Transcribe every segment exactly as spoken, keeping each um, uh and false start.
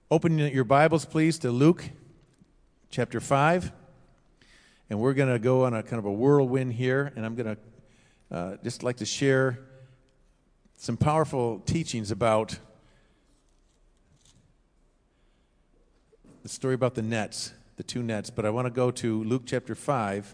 Open your Bibles, please, to Luke chapter five. And we're going to go on a kind of a whirlwind here, and I'm going to uh, just like to share some powerful teachings about the story about the nets, the two nets. But I want to go to Luke chapter five,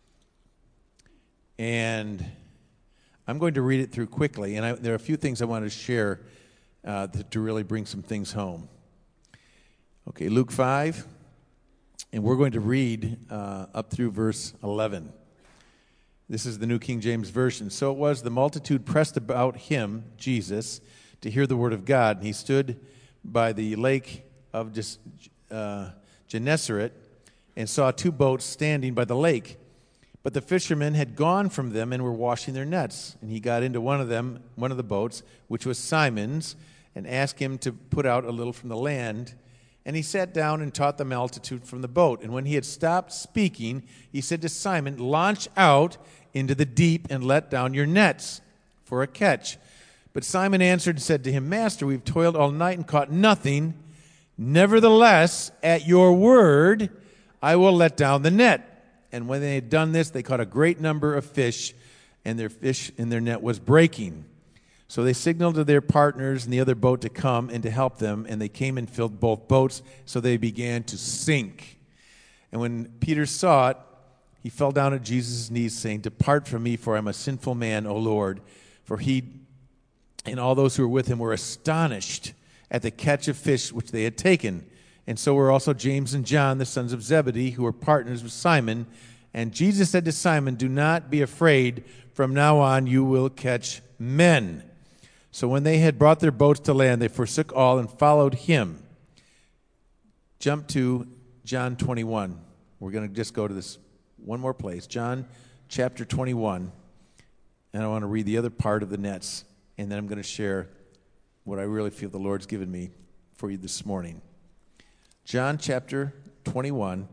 and I'm going to read it through quickly. And I, there are a few things I want to share uh, to, to really bring some things home. Okay, Luke five, and we're going to read uh, up through verse eleven. This is the New King James Version. So it was, the multitude pressed about him, Jesus, to hear the word of God. And he stood by the lake of uh, Gennesaret and saw two boats standing by the lake. But the fishermen had gone from them and were washing their nets. And he got into one of them, one of the boats, which was Simon's, and asked him to put out a little from the land. And he sat down and taught the multitude from the boat. And when he had stopped speaking, he said to Simon, "Launch out into the deep and let down your nets for a catch." But Simon answered and said to him, "Master, we've toiled all night and caught nothing. Nevertheless, at your word, I will let down the net." And when they had done this, they caught a great number of fish, and their fish in their net was breaking. So they signaled to their partners in the other boat to come and to help them, and they came and filled both boats, so they began to sink. And when Peter saw it, he fell down at Jesus' knees, saying, "Depart from me, for I am a sinful man, O Lord." For he and all those who were with him were astonished at the catch of fish which they had taken. And so were also James and John, the sons of Zebedee, who were partners with Simon. And Jesus said to Simon, "Do not be afraid. From now on you will catch men." So when they had brought their boats to land, they forsook all and followed him. Jump to John twenty-one. We're going to just go to this one more place. John chapter twenty-one. And I want to read the other part of the nets. And then I'm going to share what I really feel the Lord's given me for you this morning. John chapter twenty-one.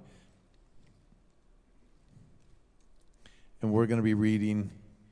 And we're going to be reading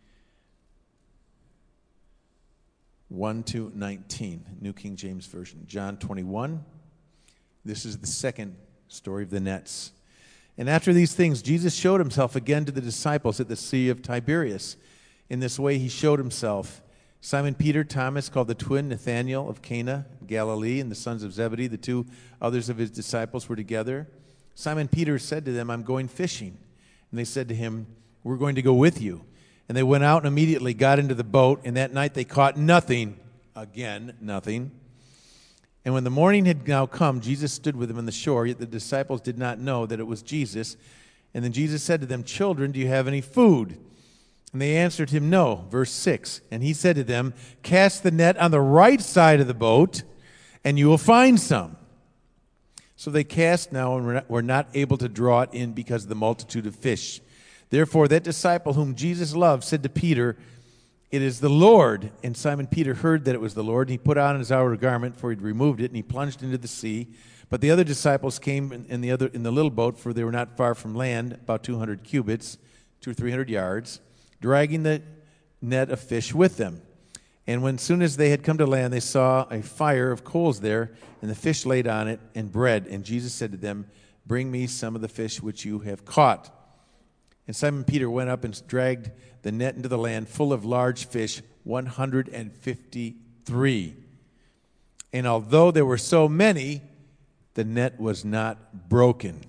one to nineteen, New King James Version. John twenty-one. This is the second story of the nets. And after these things, Jesus showed himself again to the disciples at the Sea of Tiberias. In this way he showed himself. Simon Peter, Thomas, called the twin, Nathanael of Cana, Galilee, and the sons of Zebedee, the two others of his disciples, were together. Simon Peter said to them, "I'm going fishing." And they said to him, "We're going to go with you." And they went out and immediately got into the boat, and that night they caught nothing. Again, nothing. And when the morning had now come, Jesus stood with them on the shore, yet the disciples did not know that it was Jesus. And then Jesus said to them, "Children, do you have any food?" And they answered him, "No." Verse six. And he said to them, "Cast the net on the right side of the boat, and you will find some." So they cast now and were not able to draw it in because of the multitude of fish. Therefore, that disciple whom Jesus loved said to Peter, "It is the Lord." And Simon Peter heard that it was the Lord, and he put on his outer garment, for he'd removed it, and he plunged into the sea. But the other disciples came in, in the other in the little boat, for they were not far from land, about two hundred cubits, two or three hundred yards, dragging the net of fish with them. And when soon as they had come to land, they saw a fire of coals there, and the fish laid on it, and bread. And Jesus said to them, "Bring me some of the fish which you have caught." And Simon Peter went up and dragged the net into the land full of large fish, one hundred fifty-three. And although there were so many, the net was not broken.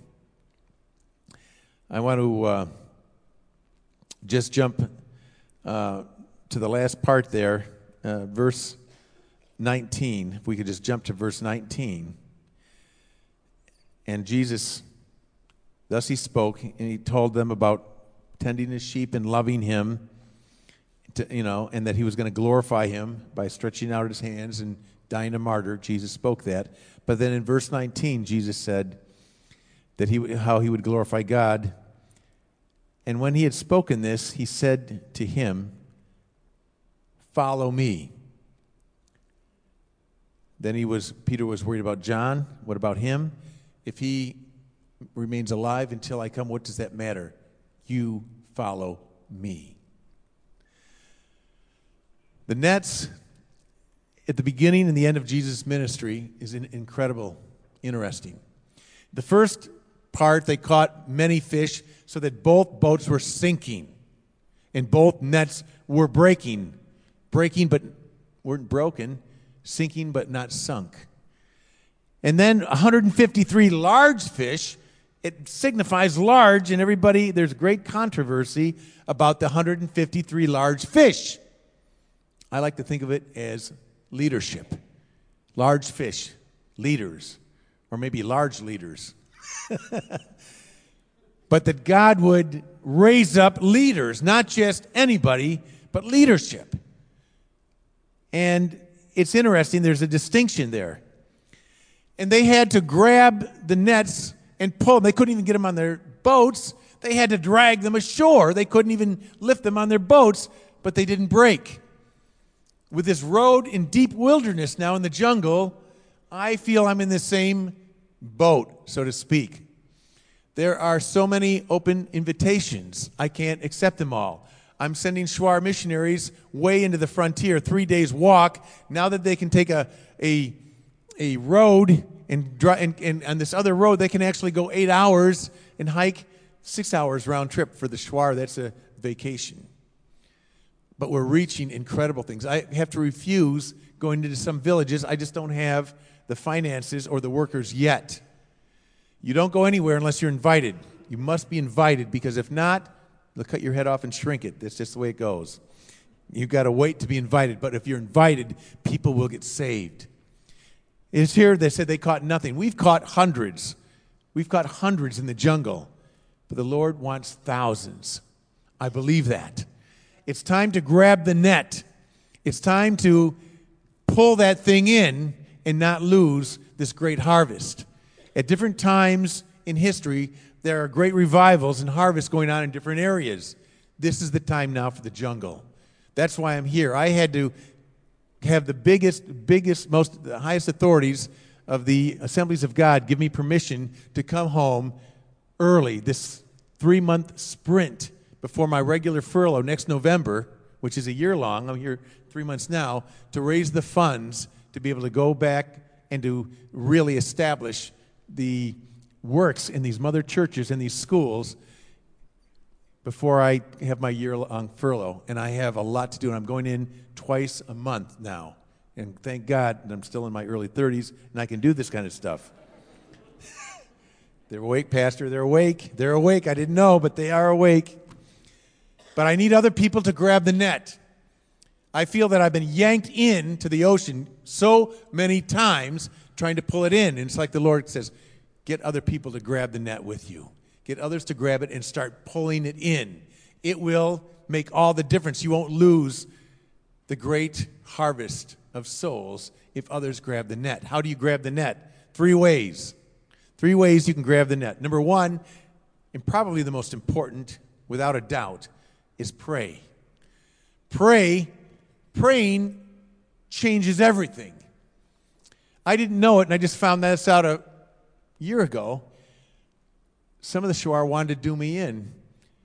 I want to uh, just jump uh, to the last part there, uh, verse nineteen. If we could just jump to verse nineteen. And Jesus... Thus he spoke, and he told them about tending his sheep and loving him, to, you know, and that he was going to glorify him by stretching out his hands and dying a martyr. Jesus spoke that. But then in verse nineteen, Jesus said that he how he would glorify God. And when he had spoken this, he said to him, "Follow me." Then he was Peter was worried about John. What about him? If he remains alive until I come, what does that matter? You follow me. The nets at the beginning and the end of Jesus' ministry is in, incredible, interesting. The first part, they caught many fish so that both boats were sinking and both nets were breaking. Breaking but weren't broken, sinking but not sunk. And then one hundred fifty-three large fish. It signifies large, and everybody, there's great controversy about the one hundred fifty-three large fish. I like to think of it as leadership. Large fish, leaders, or maybe large leaders. But that God would raise up leaders, not just anybody, but leadership. And it's interesting, there's a distinction there. And they had to grab the nets and pull them. They couldn't even get them on their boats. They had to drag them ashore. They couldn't even lift them on their boats, but they didn't break. With this road in deep wilderness now in the jungle, I feel I'm in the same boat, so to speak. There are so many open invitations. I can't accept them all. I'm sending Shuar missionaries way into the frontier, three days walk. Now that they can take a a, a road and, dri- and, and on this other road, they can actually go eight hours and hike six hours round trip for the Shuar. That's a vacation. But we're reaching incredible things. I have to refuse going into some villages. I just don't have the finances or the workers yet. You don't go anywhere unless you're invited. You must be invited, because if not, they'll cut your head off and shrink it. That's just the way it goes. You've got to wait to be invited. But if you're invited, people will get saved. It's here they said they caught nothing. We've caught hundreds. We've caught hundreds in the jungle. But the Lord wants thousands. I believe that. It's time to grab the net. It's time to pull that thing in and not lose this great harvest. At different times in history, there are great revivals and harvests going on in different areas. This is the time now for the jungle. That's why I'm here. I had to have the biggest, biggest, most, the highest authorities of the Assemblies of God give me permission to come home early, this three-month sprint before my regular furlough next November, which is a year long. I'm here three months now, to raise the funds to be able to go back and to really establish the works in these mother churches and these schools before I have my year-long furlough. And I have a lot to do, and I'm going in twice a month now. And thank God that I'm still in my early thirties, and I can do this kind of stuff. They're awake, Pastor. They're awake. They're awake. I didn't know, but they are awake. But I need other people to grab the net. I feel that I've been yanked into the ocean so many times trying to pull it in. And it's like the Lord says, get other people to grab the net with you. Get others to grab it and start pulling it in. It will make all the difference. You won't lose the great harvest of souls if others grab the net. How do you grab the net? Three ways. Three ways you can grab the net. Number one, and probably the most important, without a doubt, is pray. Pray. Praying changes everything. I didn't know it, and I just found this out a year ago. Some of the Shuar wanted to do me in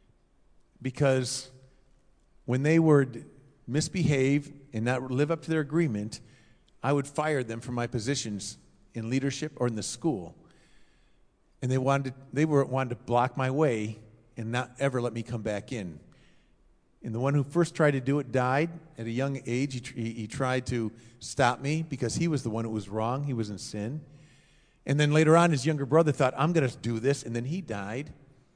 because when they would misbehave and not live up to their agreement, I would fire them from my positions in leadership or in the school. And they wanted to, they were wanted to block my way and not ever let me come back in. And the one who first tried to do it died at a young age. He, he, he tried to stop me because he was the one who was wrong. He was in sin. And then later on, his younger brother thought, I'm going to do this, and then he died.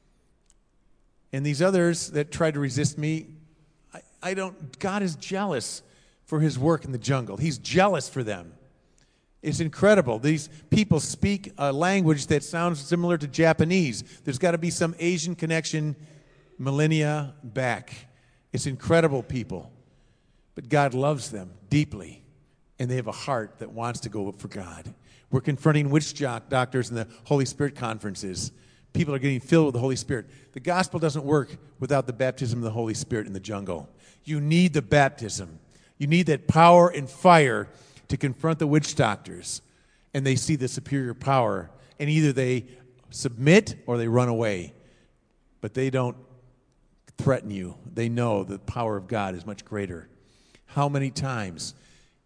And these others that tried to resist me, I, I don't, God is jealous for his work in the jungle. He's jealous for them. It's incredible. These people speak a language that sounds similar to Japanese. There's got to be some Asian connection millennia back. It's incredible people. But God loves them deeply, and they have a heart that wants to go for God. We're confronting witch doctors in the Holy Spirit conferences. People are getting filled with the Holy Spirit. The gospel doesn't work without the baptism of the Holy Spirit in the jungle. You need the baptism. You need that power and fire to confront the witch doctors, and they see the superior power, and either they submit or they run away. But they don't threaten you. They know the power of God is much greater. How many times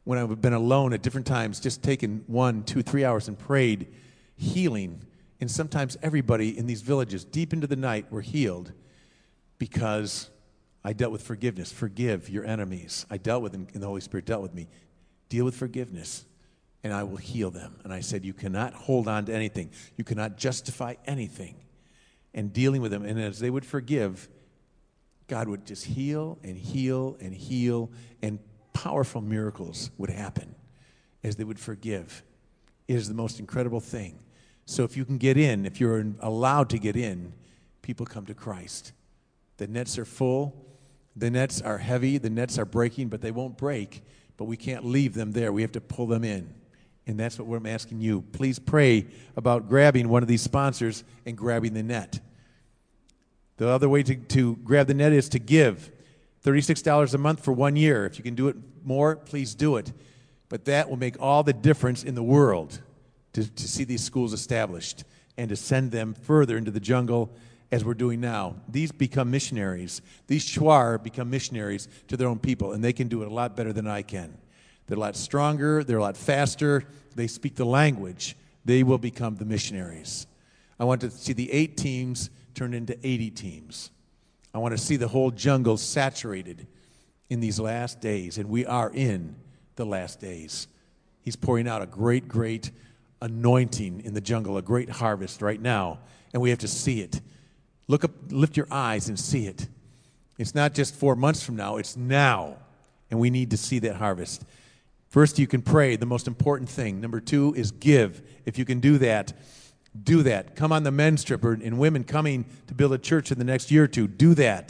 when I've been alone at different times, just taken one, two, three hours and prayed, healing. And sometimes everybody in these villages, deep into the night, were healed because I dealt with forgiveness. Forgive your enemies. I dealt with them, and the Holy Spirit dealt with me. Deal with forgiveness, and I will heal them. And I said, you cannot hold on to anything. You cannot justify anything. And dealing with them, and as they would forgive, God would just heal and heal and heal, and powerful miracles would happen as they would forgive. It is the most incredible thing. So if you can get in, if you're allowed to get in, people come to Christ. The nets are full. The nets are heavy. The nets are breaking, but they won't break. But we can't leave them there. We have to pull them in. And that's what we're asking you. Please pray about grabbing one of these sponsors and grabbing the net. The other way to, to grab the net is to give. thirty-six dollars a month for one year. If you can do it more, please do it. But that will make all the difference in the world to, to see these schools established and to send them further into the jungle as we're doing now. These become missionaries. These Shuar become missionaries to their own people, and they can do it a lot better than I can. They're a lot stronger. They're a lot faster. They speak the language. They will become the missionaries. I want to see the eight teams turn into eighty teams. I want to see the whole jungle saturated in these last days, and we are in the last days. He's pouring out a great, great anointing in the jungle, a great harvest right now, and we have to see it. Look up, lift your eyes and see it. It's not just four months from now, it's now, and we need to see that harvest. First, you can pray, the most important thing. Number two is give. If you can do that, do that. Come on the men's trip, or, and women coming to build a church in the next year or two, do that.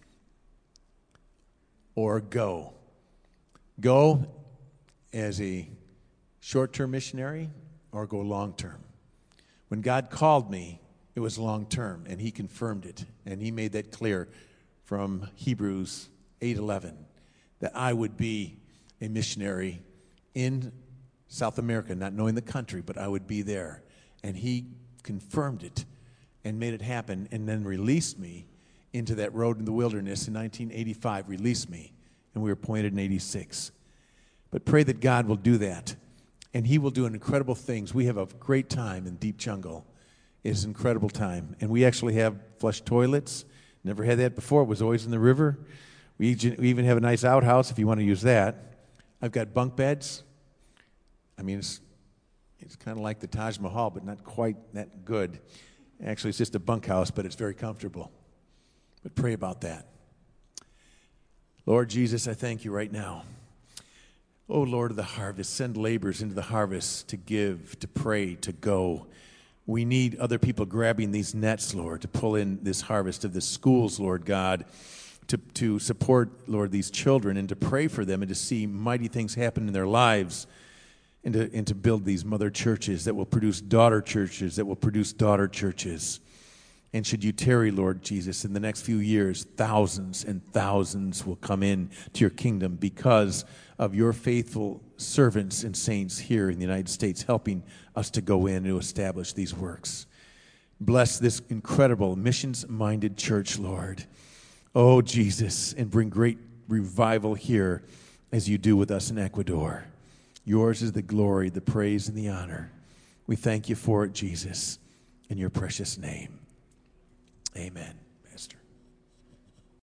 Or go. Go as a short-term missionary or go long-term. When God called me, it was long-term, and he confirmed it, and he made that clear from Hebrews eight eleven, that I would be a missionary in South America, not knowing the country, but I would be there. And he confirmed it and made it happen, and then released me into that road in the wilderness in nineteen eighty-five, released me, and we were appointed in eighty-six. But pray that God will do that, and he will do incredible things. We have a great time in Deep Jungle. It's an incredible time. And we actually have flush toilets. Never had that before. It was always in the river. We even have a nice outhouse if you want to use that. I've got bunk beds. I mean, it's, it's kind of like the Taj Mahal, but not quite that good. Actually, it's just a bunkhouse, but it's very comfortable. But pray about that. Lord Jesus, I thank you right now. Oh, Lord of the harvest, send laborers into the harvest to give, to pray, to go. We need other people grabbing these nets, Lord, to pull in this harvest of the schools, Lord God, to, to support, Lord, these children and to pray for them and to see mighty things happen in their lives, and to, and to build these mother churches that will produce daughter churches, that will produce daughter churches. And should you tarry, Lord Jesus, in the next few years, thousands and thousands will come in to your kingdom because of your faithful servants and saints here in the United States helping us to go in and to establish these works. Bless this incredible missions-minded church, Lord. Oh, Jesus, and bring great revival here as you do with us in Ecuador. Yours is the glory, the praise, and the honor. We thank you for it, Jesus, in your precious name. Amen.